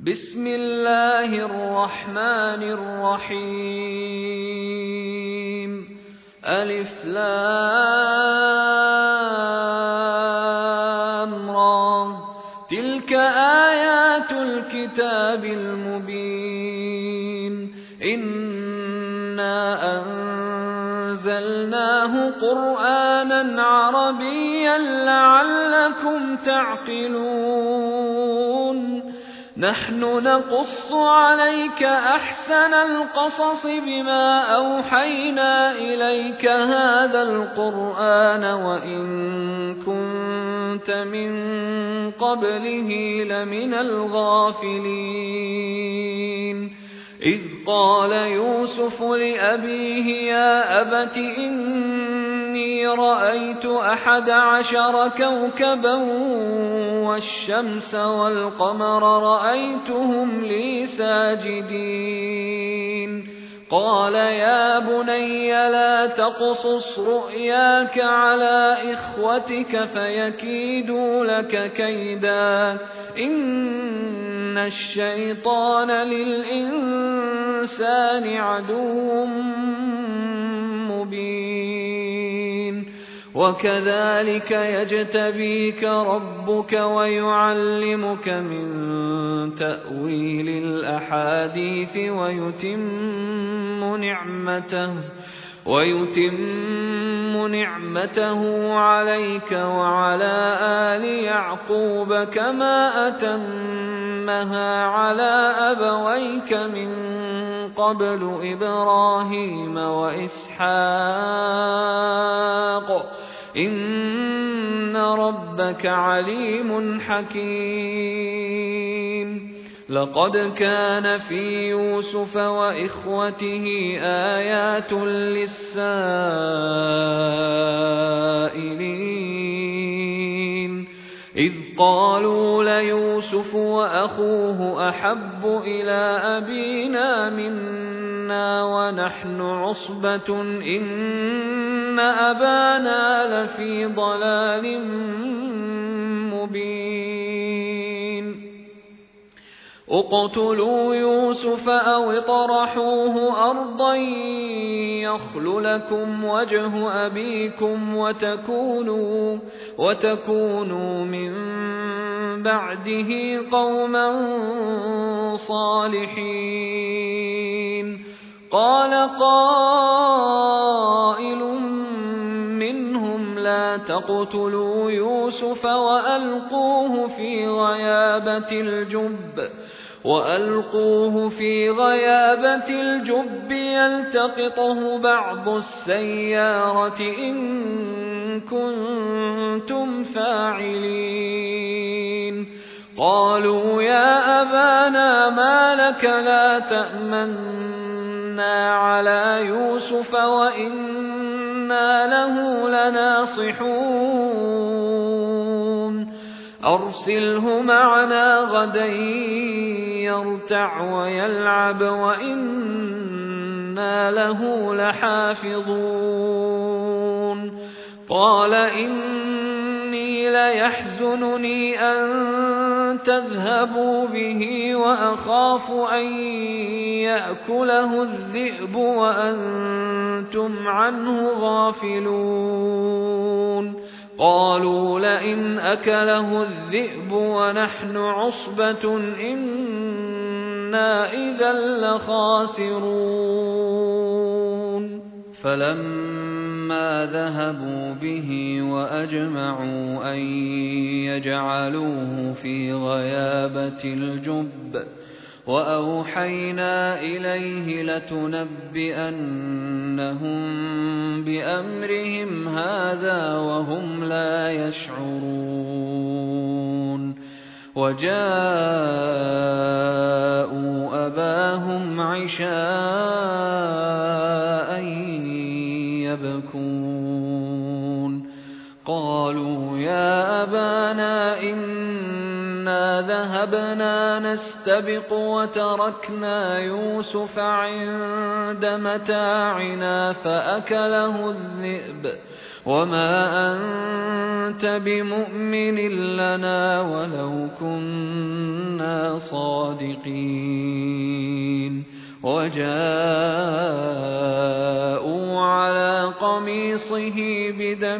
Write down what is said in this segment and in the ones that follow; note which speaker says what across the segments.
Speaker 1: بسم الله الرحمن الرحيم ألف لام را تلك آيات الكتاب المبين إنا أنزلناه قرآنا عربيا لعلكم تعقلون نحن نقص عليك أحسن القصص بما أوحينا إليك هذا القرآن وإن كنت من قبله لمن الغافلين إذ قال يوسف لأبيه يا أبت إني رأيت 11 كوكبا والشمس والقمر رأيتهم لي ساجدين قال يا بني لا تقصص رؤياك على إخوتك فيكيدوا لك كيدا إن الشيطان للإنسان عدو مبين وكذلك يجتبيك ربك ويعلمك من تأويل الأحاديث ويتم نعمته عليك وعلى آل يعقوب كما أتمها على أبويك من قبل إبراهيم وإسحاق إن ربك عليم حكيم لقد كان في يوسف وإخوته آيات للسائلين إذ قالوا ليوسف وأخوه أحب إلى أبينا منا ونحن عصبة إن أبانا لفي ضلال مبين اقتلوا يوسف أو اطرحوه أرضا يخل لكم وجه أبيكم وتكونوا من بعده قوما صالحين قال قائل منهم لا تقتلوا يوسف وألقوه في غيابة الجب يلتقطه بعض السيارة إن كنتم فاعلين قالوا يا أبانا ما لك لا تأمنا على يوسف وإنا له لناصحون أرسله معنا غدا يرتع ويلعب وإنا له لحافظون قال إني ليحزنني أن تذهبوا به وأخاف أن يأكله الذئب وأنتم عنه غافلون قالوا لئن أكله الذئب ونحن عصبة إنا إذا لخاسرون فلما ذهبوا به وأجمعوا أن يجعلوه في غيابة الجب وأوحينا إليه لتنبئنهم بأمرهم هذا وهم لا يشعرون وجاءوا أباهم عشاء يبكون قالوا يا أبانا إنا ذهبنا نستبق وتركنا يوسف عند متاعنا فأكله الذئب وما أنت بمؤمن لنا ولو كنا صادقين. وجاءوا على قميصه بدم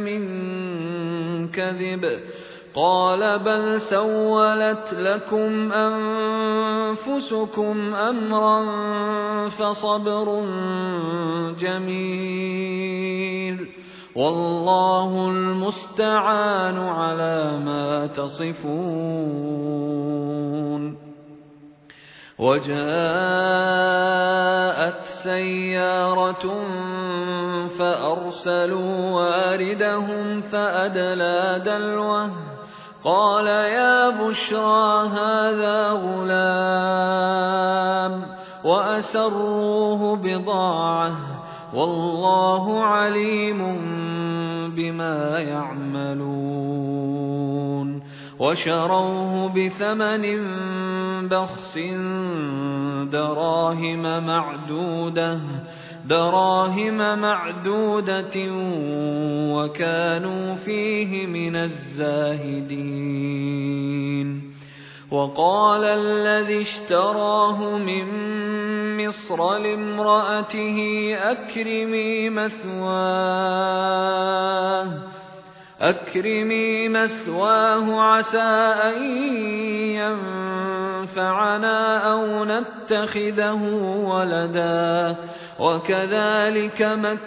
Speaker 1: كذب قال بل سولت لكم أنفسكم أمرا فصبر جميل والله المستعان على ما تصفون. وجاءت سيارة فأرسلوا واردهم فأدلى دلوه قال يا بشرى هذا غلام وأسروه بضاعة والله عليم بما يعملون. وشروه بثمن بخس دراهم معدودة وكانوا فيه من الزاهدين. وقال الذي اشتراه من مصر لامرأته أكرمي مثواه عسى أن ينفعنا أو نتخذه ولدا وكذلك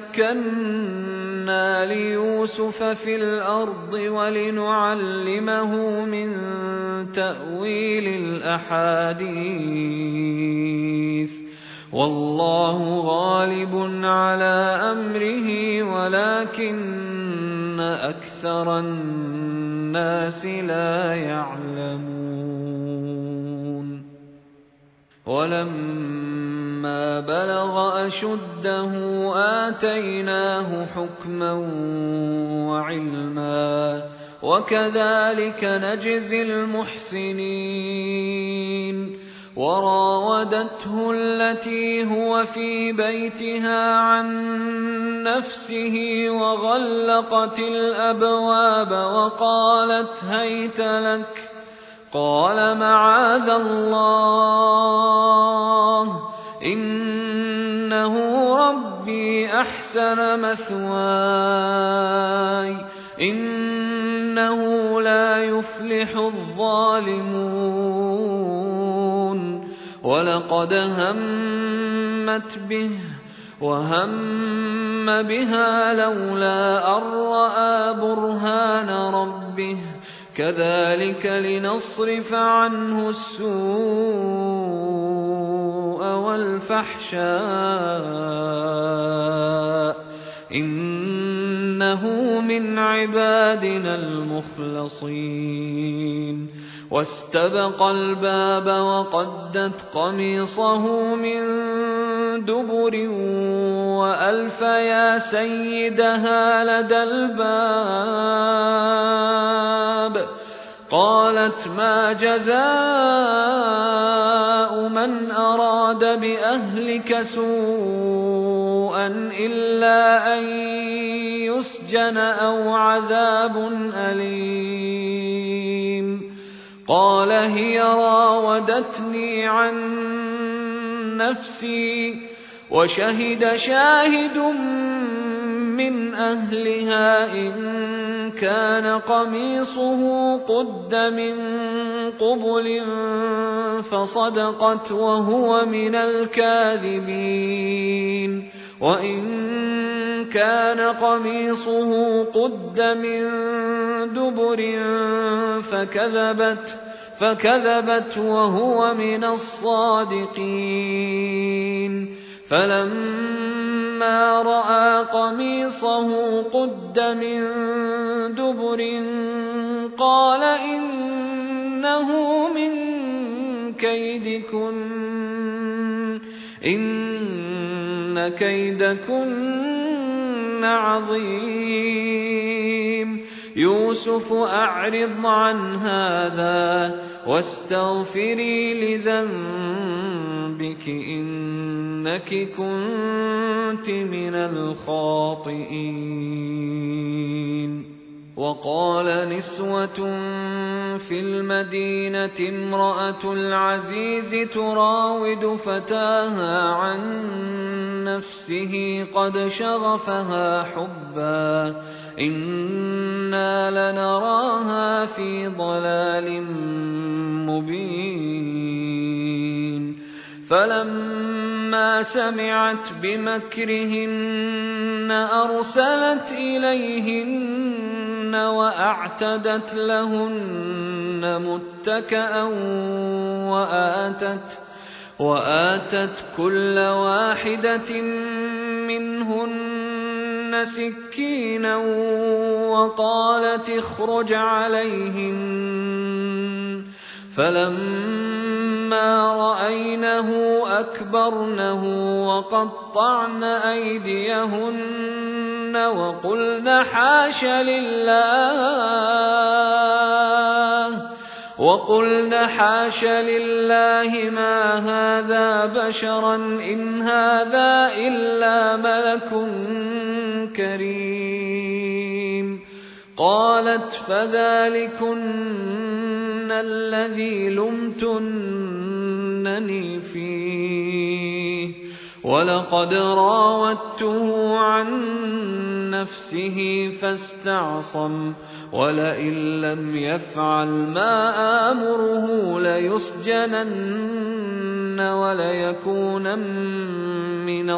Speaker 1: مكنا ليوسف في الأرض ولنعلمه من تأويل الأحاديث والله غالب على أمره ولكن أكثر الناس لا يعلمون. ولما بلغ أشده آتيناه حكما وعلما وكذلك نجزي المحسنين. وراودته التي هو في بيتها عن نفسه وغلقت الأبواب وقالت هيت لك قال معاذ الله إنه ربي أحسن مثواي إنه لا يفلح الظالمون. ولقد همت به وهم بها لولا أن رأى برهان ربه كذلك لنصرف عنه السوء والفحشاء إنه من عبادنا المخلصين. واستبق الباب وقدت قميصه من دبر وألف يا سيدها لدى الباب قالت ما جزاء من أراد بأهلك سوءا إلا أن يسجن أو عذاب أليم. قال هي راودتني عن نفسي وشهد شاهد من أهلها إن كان قميصه قد من قبل فصدقت وهو من الكاذبين وإن كان قميصه قد من دبر فكذبت وهو من الصادقين. فلما رأى قميصه قد من دبر قال إنه من كيدكن إن كيدكن عظيم. يوسف أعرض عن هذا واستغفري لذنبك إنك كنت من الخاطئين. وقال نسوة في المدينة امرأة العزيز تراود فتاها عن نفسه قد شغفها حبا إنا لنراها في ضلال مبين. فلما سمعت بمكرهن أرسلت إليهن وأعتدت لهن متكأ وآتت كل واحدة منهن سكينا وقالت اخرج عليهن. فلما رأينه أكبرنه وقطعن أيديهن وقلن حاش لله ما هذا بشرا إن هذا إلا ملك كريم. قالت فذلكن الذي لمتنني فيه ولقد راودته عن نفسه فاستعصم ولئن لم يفعل ما آمره ليسجنن وليكون من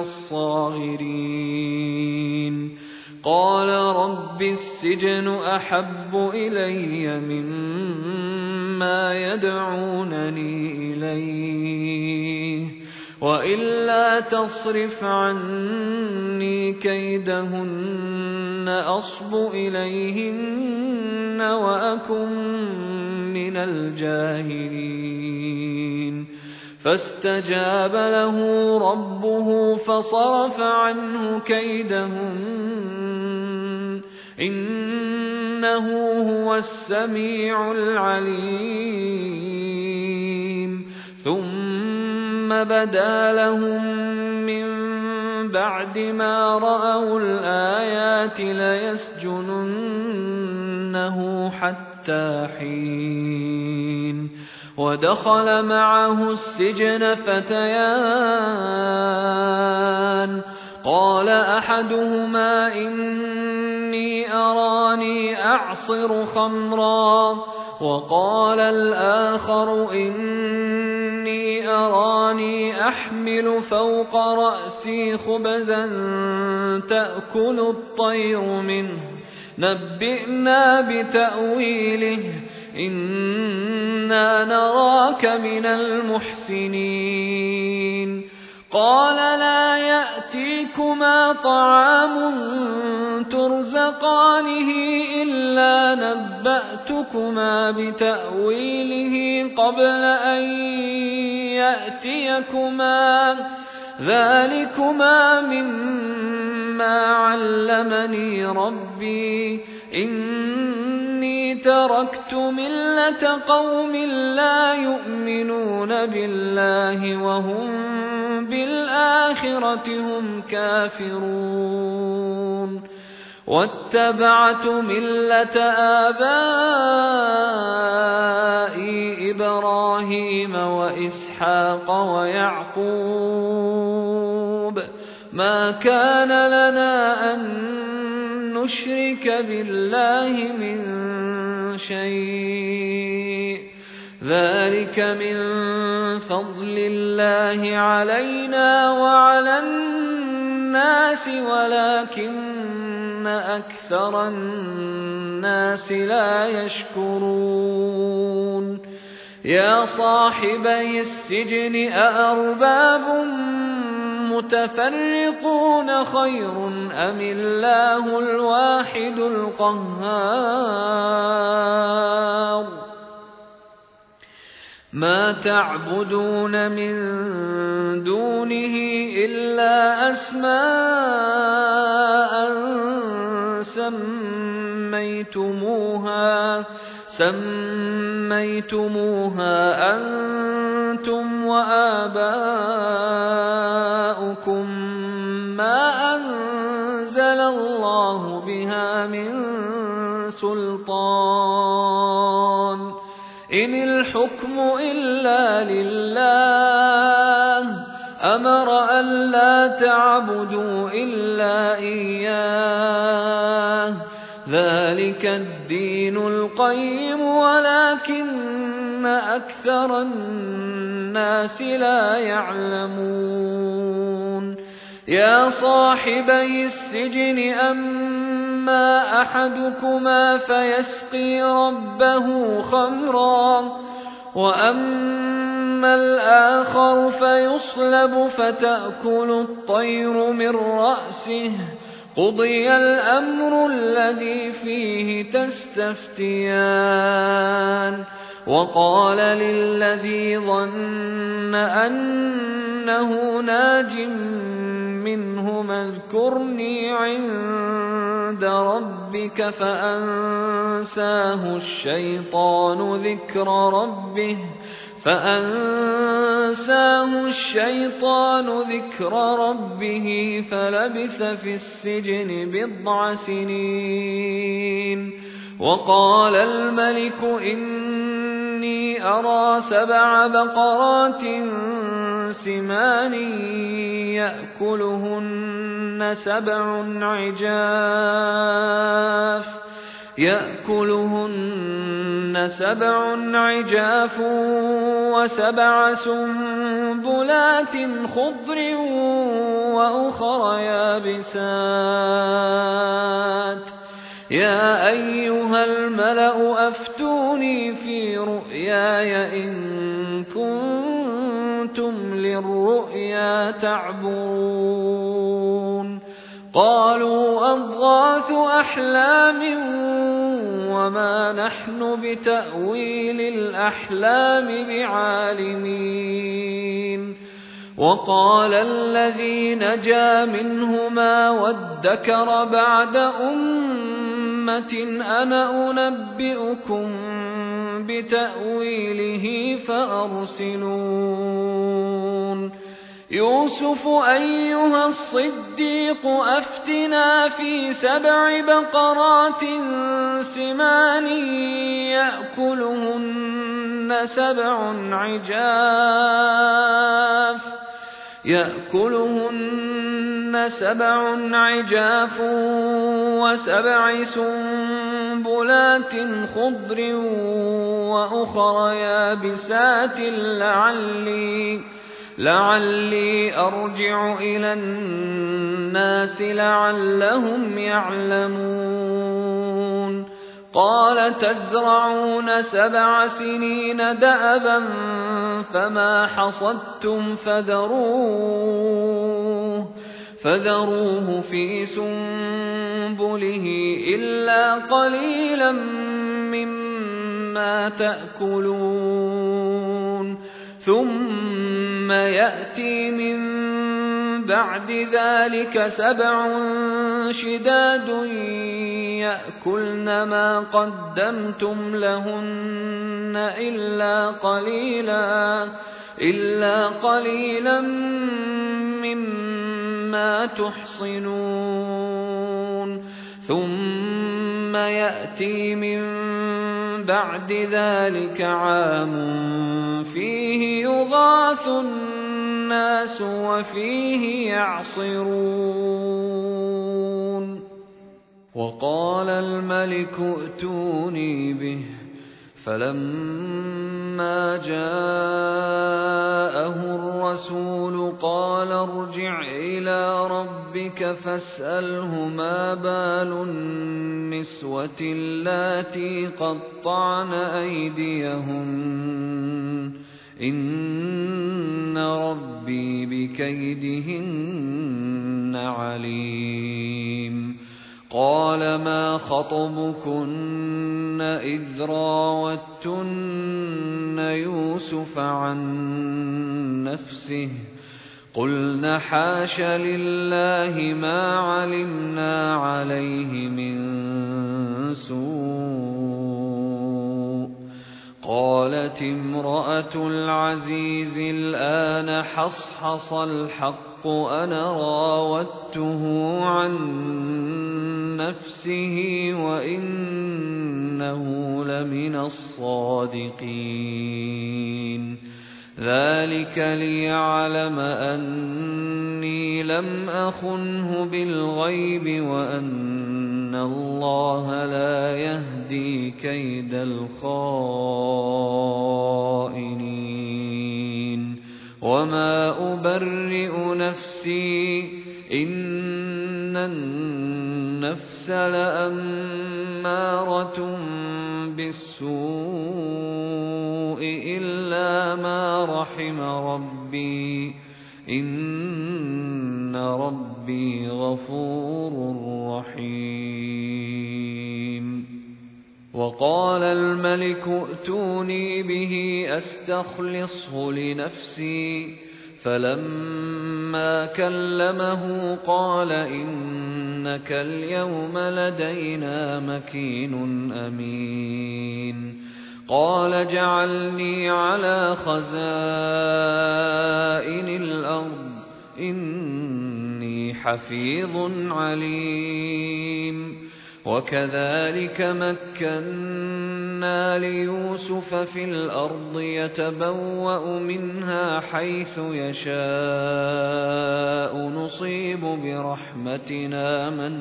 Speaker 1: الصاغرين. قال رب السجن أحب إلي مما يدعونني إليه وإلا تصرف عني كيدهن أصب إليهن وأكن من الجاهلين. فاستجاب له ربه فصرف عنه كيدهن إنه هو السميع العليم. ثم بدا لهم من بعد ما رأوا الآيات ليسجننه حتى حين. ودخل معه السجن فتيان قال أحدهما إني أراني أعصر خمرا وقال الآخر إني أراني أحمل فوق رأسي خبزا تأكل الطير منه نبئنا بتأويله إنا نراك من المحسنين. قال لا يأتيكما طعام ترزقانه إلا نبأتكما بتأويله قبل أن يأتيكما ذلكما مما علمني ربي إني تركت ملة قوم لا يؤمنون بالله وهم بالآخرة هم كافرون واتبعت ملة آبائي إبراهيم وإسحاق ويعقوب ما كان لنا أن نشرك بالله من شيء ذلك من فضل الله علينا وعلى الناس ولكن أكثر الناس لا يشكرون. يا صاحبي السجن أأرباب متفرقون خير أم الله الواحد القهار ما تعبدون من دونه إلا أسماء سميتموها أنتم وآباؤكم ما أنزل الله بها من سلطان إن الحكم إلا لله أمر ألا تعبدوا إلا إياه ذلك الدين القيم ولكن أكثر الناس لا يعلمون يا صاحبي السجن أما أحدكما فيسقي ربه خمرا وأما الآخر فيصلب فتأكل الطير من رأسه قضي الأمر الذي فيه تستفتيان وقال للذي ظن أنه ناج منهما اذكرني عند ربك فأنساه الشيطان ذكر ربه فلبث في السجن 9 سنين وقال الملك إني أرى 7 بقرات سمان يأكلهن 7 عجاف و7 سنبلات خضر وأخر يابسات يا أيها الملأ أفتوني في رؤياي إن كنتم للرؤيا تعبرون قالوا أضغاث أحلام وما نحن بتأويل الأحلام بعالمين وقال الذي نجا منهما وادكر بعد أمة أنا أنبئكم بتأويله فأرسلون يوسف أيها الصديق أفتنا في 7 بقرات سمان يأكلهن 7 عجاف و7 سنبلات خضر وأخر يابسات لعلي أرجع إلى الناس لعلهم يعلمون قال تزرعون 7 سنين دأبا فما حصدتم فذروه في سنبله إلا قليلا مما تأكلون ثم يأتي من بعد ذلك 7 شداد يأكلن ما قدمتم لهن إلا قليلا مما تحصنون ثم يأتي من بعد ذلك عام فيه يغاث الناس وفيه يعصرون وقال الملك ائتوني به فلما جاءه الرسول قال ارجع إلى ربك فاسأله ما بال النسوة اللاتي قطعن أيديهن إن ربي بكيدهن عليم قال ما خطبكن إذ راوتن يوسف يوسف عن نفسه قلنا حاش لله ما علمنا عليه من سوء. قالت امرأة العزيز الآن حصحص الحق أنا راودته عن نفسه وإنه لمن الصادقين. ذلك ليعلم أني لم أخنه بالغيب وأن الله لا يهدي كيد الخائنين. وما أبرئ نفسي إن النفس لأمارة بالسوء إلا ما رحم ربي إن ربي غفور رحيم. وقال الملك ائتوني به أستخلصه لنفسي فلما كلمه قال إنك اليوم لدينا مكين أمين. قال اجعلني على خزائن الأرض إني حفيظ عليم. وكذلك مكنا ليوسف في الأرض يتبوأ منها حيث يشاء نصيب برحمتنا من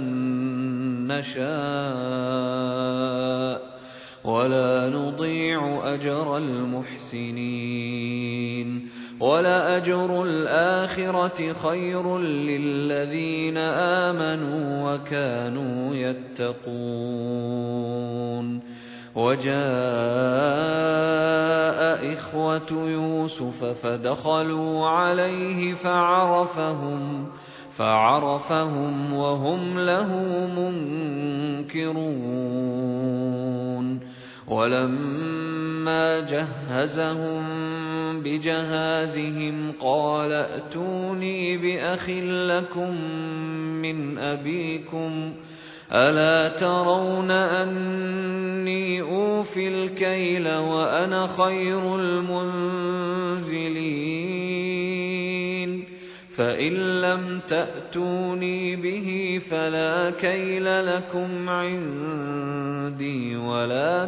Speaker 1: نشاء ولا نضيع أجر المحسنين. ولأجر الآخرة خير للذين آمنوا وكانوا يتقون. وجاء إخوة يوسف فدخلوا عليه فعرفهم وهم له منكرون. ولما جهزهم بجهازهم قال ائتوني بأخ لكم من أبيكم ألا ترون أني أوفي الكيل وأنا خير المنزلين. فإن لم تأتوني به فلا كيل لكم عندي ولا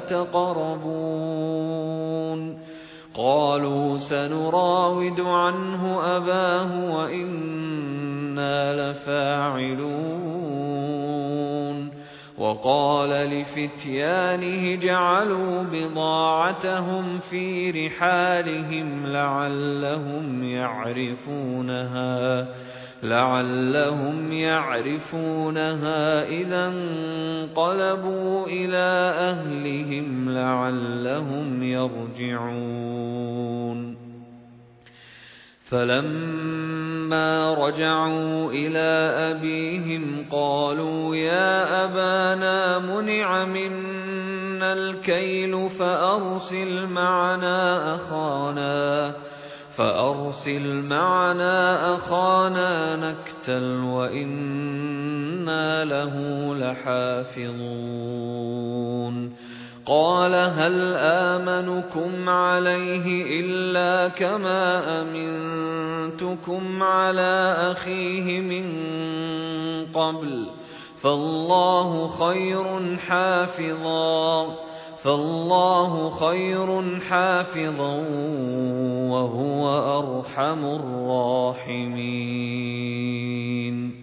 Speaker 1: تقربون. قالوا سنراود عنه أباه وإنا لفاعلون. وقال لفتيانه جعلوا بضاعتهم في رحالهم لعلهم يعرفونها إذا انقلبوا إلى أهلهم لعلهم يرجعون. فلما رجعوا إلى أبيهم قالوا يا أبانا منع منا الكيل فأرسل معنا أخانا نكتل وإنا له لحافظون. قال هل آمنكم عليه إلا كما أمنتكم على أخيه من قبل فالله خير حافظا وهو أرحم الراحمين.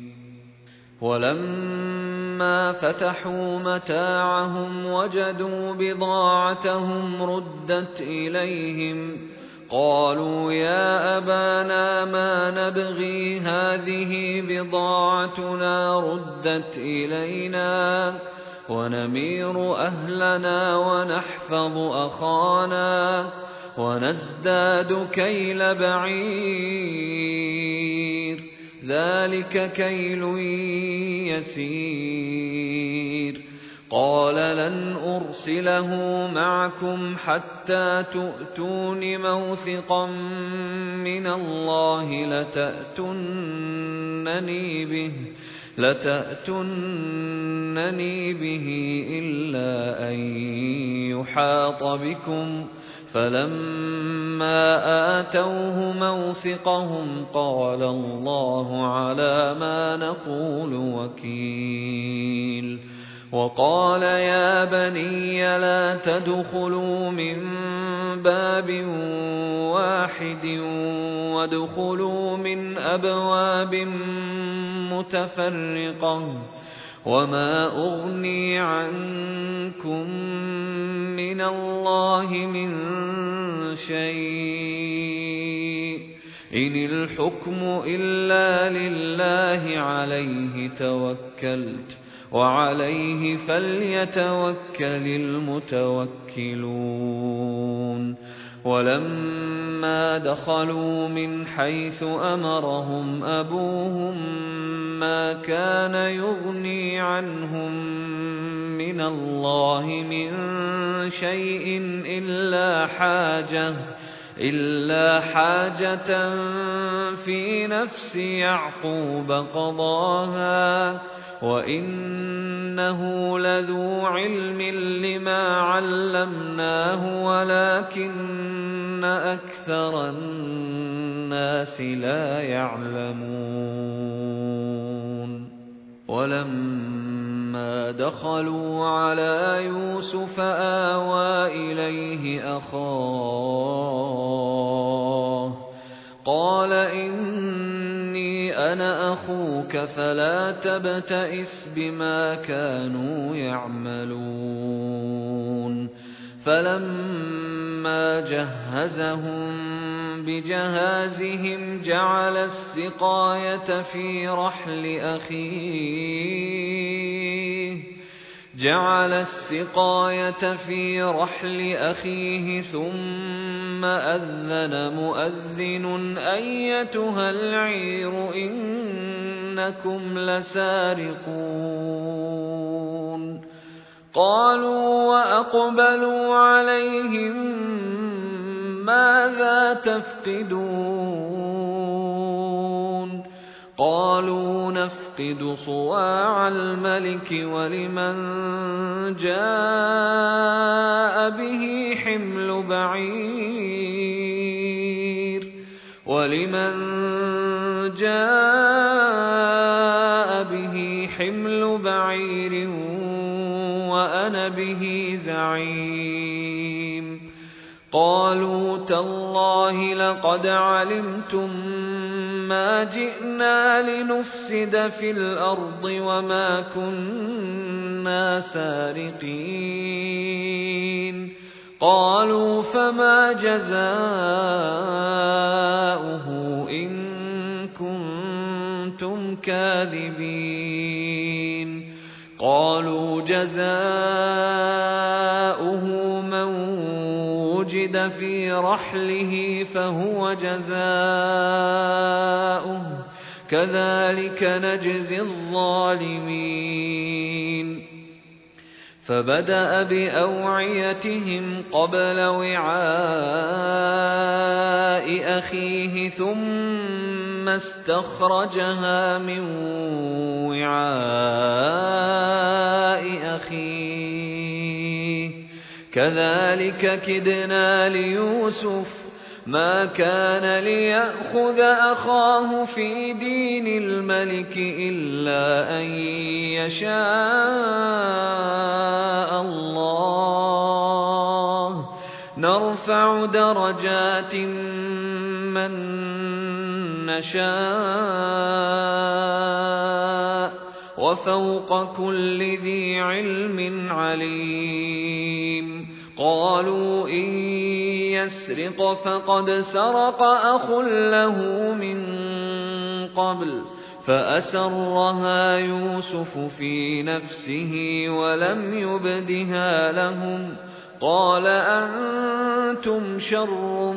Speaker 1: ولما فتحوا متاعهم وجدوا بضاعتهم ردت إليهم قالوا يا أبانا ما نبغي هذه بضاعتنا ردت إلينا ونمير أهلنا ونحفظ أخانا ونزداد كيل بعير ذلك كيل يسير. قال لن أرسله معكم حتى تؤتون موثقا من الله لتأتونني به إلا أن يحاط بكم. فلما آتوه موثقهم قال الله على ما نقول وكيل. وقال يا بني لا تدخلوا من باب واحد وادخلوا من أبواب متفرقة وما أغني عنكم من الله من شيء إن الحكم إلا لله عليه توكلت وعليه فليتوكل المتوكلون. ولما دخلوا من حيث أمرهم أبوهم ما كان يغني عنهم من الله من شيء إلا حاجة في نفس يعقوب قضاها وإنه لذو علم لما علمناه ولكن أكثر الناس لا يعلمون. ولما دخلوا على يوسف آوى إليه أخاه قال إني أنا أخوك فلا تبتئس بما كانوا يعملون. فلما جهزهم بجهازهم جعل السقاية في رحل أخيه ثم أذن مؤذن أيتها العير إنكم لسارقون. قالوا وأقبلوا عليهم ماذا تفقدون؟ قالوا نفقد صواع الملك ولمن جاء به حمل بعير وأنا به زعيم. قالوا تالله لقد علمتم ما جئنا لنفسد في الأرض وما كنا سارقين. قالوا فما جزاؤه إن كنتم كاذبين؟ قالوا جزاؤه من وجد في رحله فهو جزاؤه كذلك نجزي الظالمين. فبدأ بأوعيتهم قبل وعاء أخيه ثم استخرجها من وعاء أخيه كذلك كدنا ليوسف ما كان ليأخذ أخاه في دين الملك إلا أن يشاء الله نرفع درجات من نشاء وفوق كل ذي علم عليم. قالوا إن يسرق فقد سرق أخ له من قبل فأسرها يوسف في نفسه ولم يبدها لهم قال أنتم شر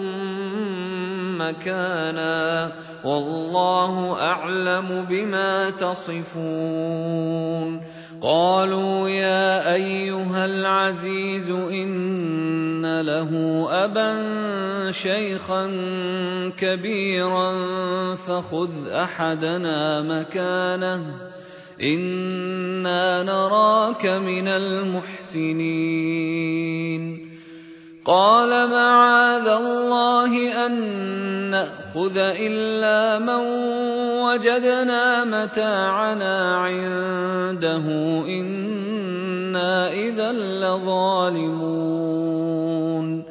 Speaker 1: مكانا والله أعلم بما تصفون. قالوا يا أيها العزيز إن له أبا شيخا كبيرا فخذ أحدنا مكانه إنا نراك من المحسنين قال معاذ الله أن نأخذ إلا من وجدنا متاعنا عنده إنا إذا لظالمون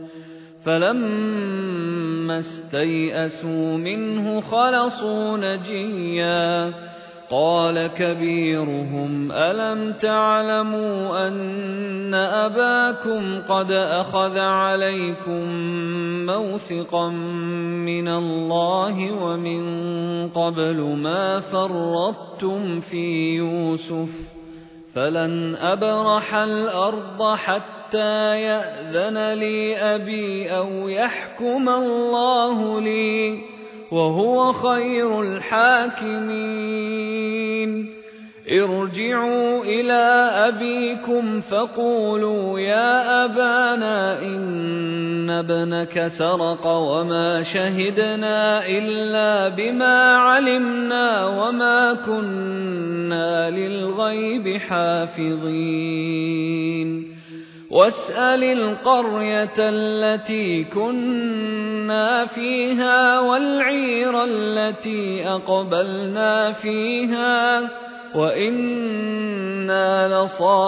Speaker 1: فلما استيئسوا منه خلصوا نجيا قال كبيرهم ألم تعلموا أن أباكم قد أخذ عليكم موثقا من الله ومن قبل ما فرطتم في يوسف فلن أبرح الأرض حتى يأذن لي أبي أو يحكم الله لي وهو خير الحاكمين ارجعوا إلى أبيكم فقولوا يا أبانا إن ابنك سرق وما شهدنا إلا بما علمنا وما كنا للغيب حافظين واسأل القرية التي كنا فيها والعير التي أقبلنا فيها وإنا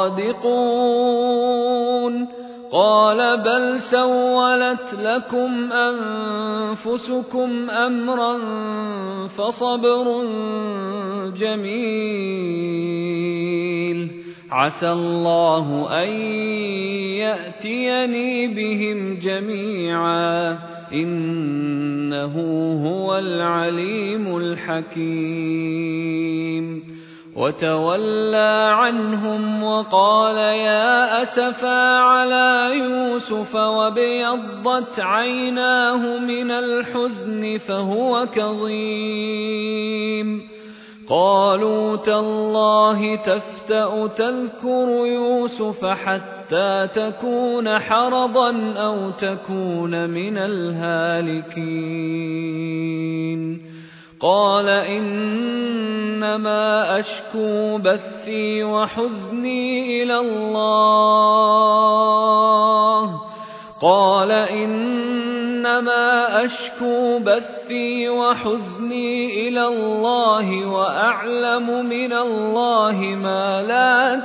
Speaker 1: لصادقون قال بل سولت لكم أنفسكم أمرا فصبر جميل عسى الله أن يأتيني بهم جميعا إنه هو العليم الحكيم وتولى عنهم وقال يا أسفا على يوسف وابيضت عيناه من الحزن فهو كظيم قالوا تالله تفتأ تذكر يوسف حتى تكون حرضا أو تكون من الهالكين قال إنما أشكو بثي وحزني إلى الله وأعلم من الله ما لا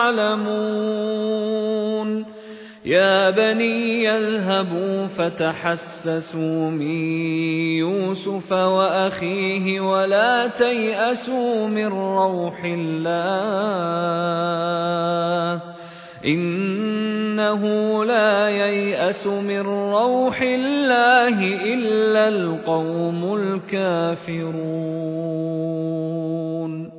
Speaker 1: تعلمون يا بني اذهبوا فتحسسوا من يوسف وأخيه ولا تيأسوا من روح الله إنه لا ييأس من روح الله إلا القوم الكافرون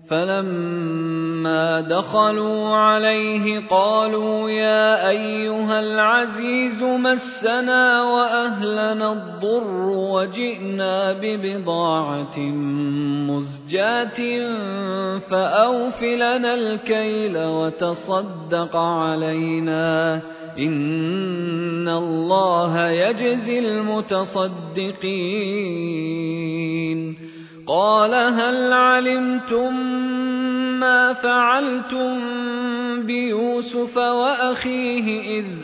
Speaker 1: فلما دخلوا عليه قالوا يا أيها العزيز مسنا وأهلنا الضر وجئنا ببضاعة مزجاة فأوف لنا الكيل وتصدق علينا إن الله يجزي المتصدقين قال هل علمتم ما فعلتم بيوسف وأخيه إذ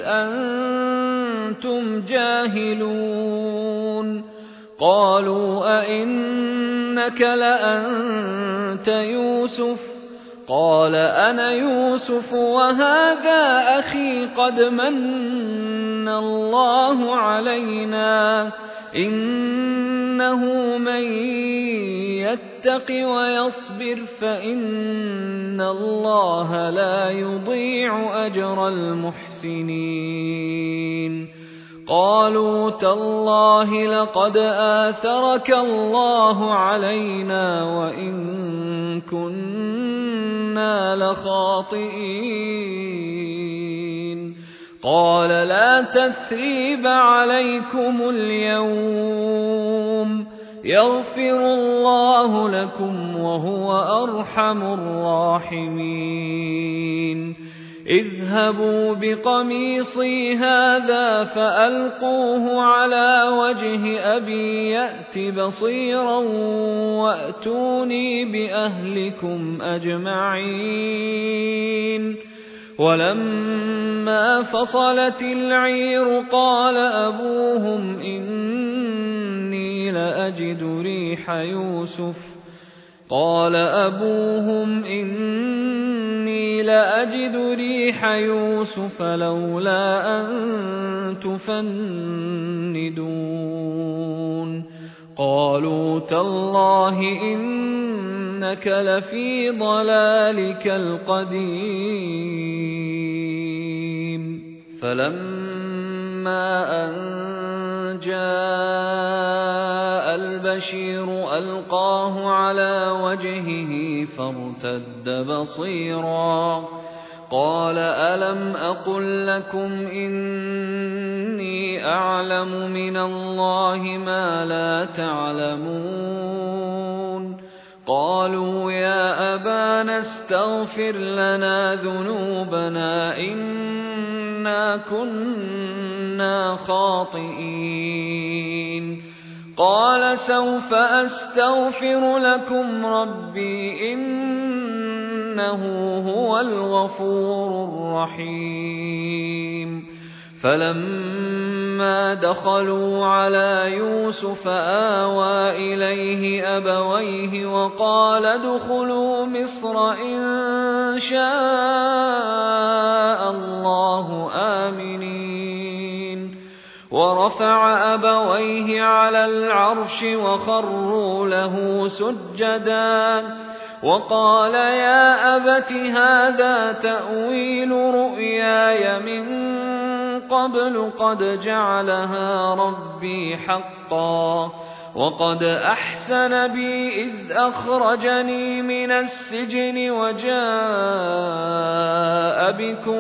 Speaker 1: أنتم جاهلون قالوا أئنك لأنت يوسف قال أنا يوسف وهذا أخي قد من الله علينا إنه من يتق ويصبر فإن الله لا يضيع أجر المحسنين قالوا تالله لقد آثرك الله علينا وإن كنا لخاطئين قال لا تثريب عليكم اليوم يغفر الله لكم وهو أرحم الراحمين. اذهبوا بقميصي هذا فألقوه على وجه أبي يأت بصيرا وأتوني بأهلكم أجمعين. ولما فصلت العير قال أبوهم إني لأجد ريح يوسف لولا أن تفندون. قالوا تالله إنك لفي ضلالك القديم. فلما أن جاء البشير ألقاه على وجهه فارتد بصيرا قال ألم أقل لكم إني أعلم من الله ما لا تعلمون. قالوا يا أبانا استغفر لنا ذنوبنا إنا كنا خاطئين. قال سوف أستغفر لكم ربي إنه هو الغفور الرحيم. فلما دخلوا على يوسف آوى إليه أبويه وقال ادخلوا مصر إن شاء الله آمنين. ورفع أبويه على العرش وخروا له سجدا وقال يا أبت هذا تأويل رؤياي من قبل قد جعلها ربي حقا وقد أحسن بي إذ أخرجني من السجن وجاء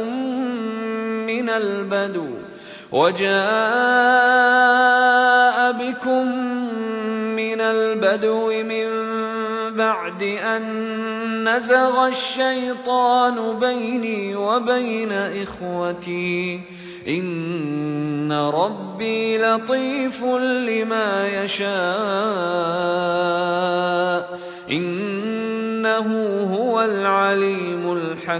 Speaker 1: بكم من البدو من بعد أن نزغ الشيطان بيني وبين إخوتي إن ربي لطيف لما يشاء إنه هو العليم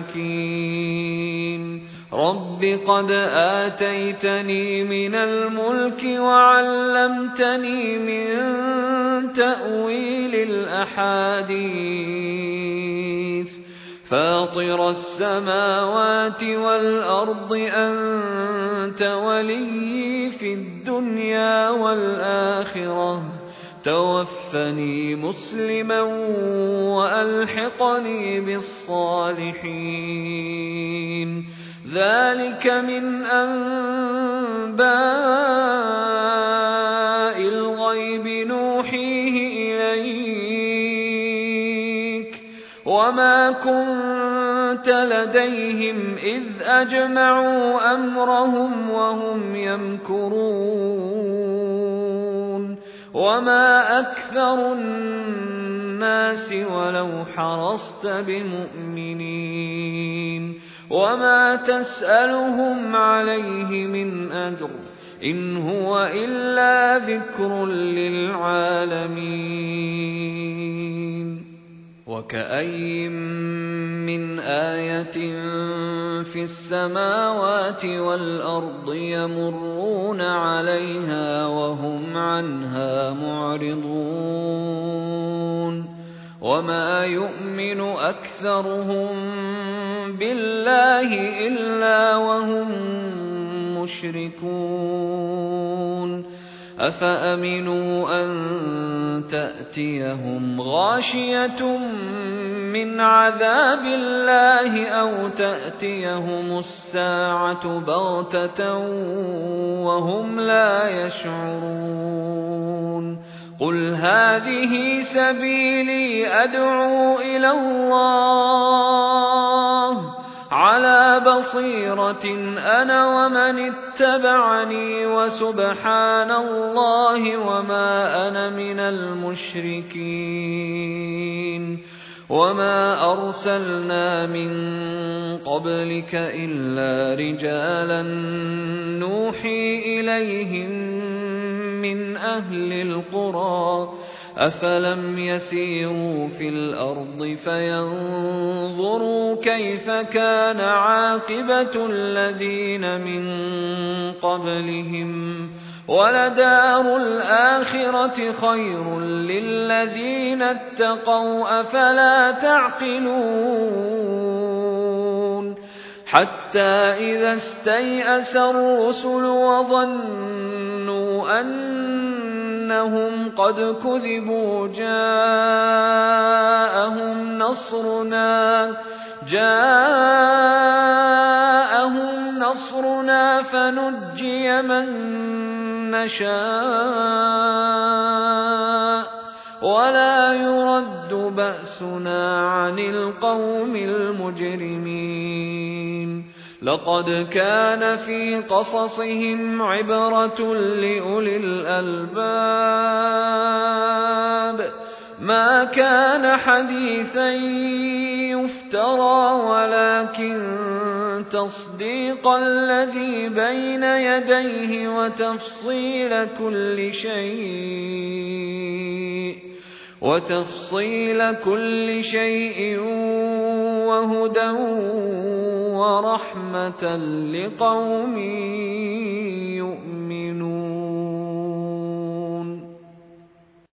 Speaker 1: الحكيم. رب قد آتيتني من الملك وعلمتني من تأويل الأحاديث فاطر السماوات والأرض أنت ولي في الدنيا والآخرة توفني مسلما وألحقني بالصالحين. ذلك من أنباء الغيب نوحيه إليك وما كنت لديهم إذ أجمعوا أمرهم وهم يمكرون. وما أكثر الناس ولو حرصت بمؤمنين وما تسألهم عليه من أجر إن هو إلا ذكر للعالمين. وكأين من آية في السماوات والأرض يمرون عليها وهم عنها معرضون. وما يؤمن أكثرهم بالله إلا وهم مشركون. أفأمنوا أن تأتيهم غاشية من عذاب الله أو تأتيهم الساعة بغتة وهم لا يشعرون. قل هذه سبيلي أدعو إلى الله على بصيرة أنا ومن اتبعني وسبحان الله وما أنا من المشركين. وما أرسلنا من قبلك إلا رجالا نوحي إليهم من أهل القرى أفلم يسيروا في الأرض فينظروا كيف كان عاقبة الذين من قبلهم ولدار الآخرة خير للذين اتقوا أفلا تعقلون. حتى إذا استيأس الرسل وظنوا أنهم قد كذبوا جاءهم نصرنا فنجي من نشاء ولا يرد بأسنا عن القوم المجرمين. لقد كان في قصصهم عبرة لأولي الألباب ما كان حديثا يفترى ولكن تصديق الذي بين يديه وتفصيل كل شيء وهدى ورحمة لقوم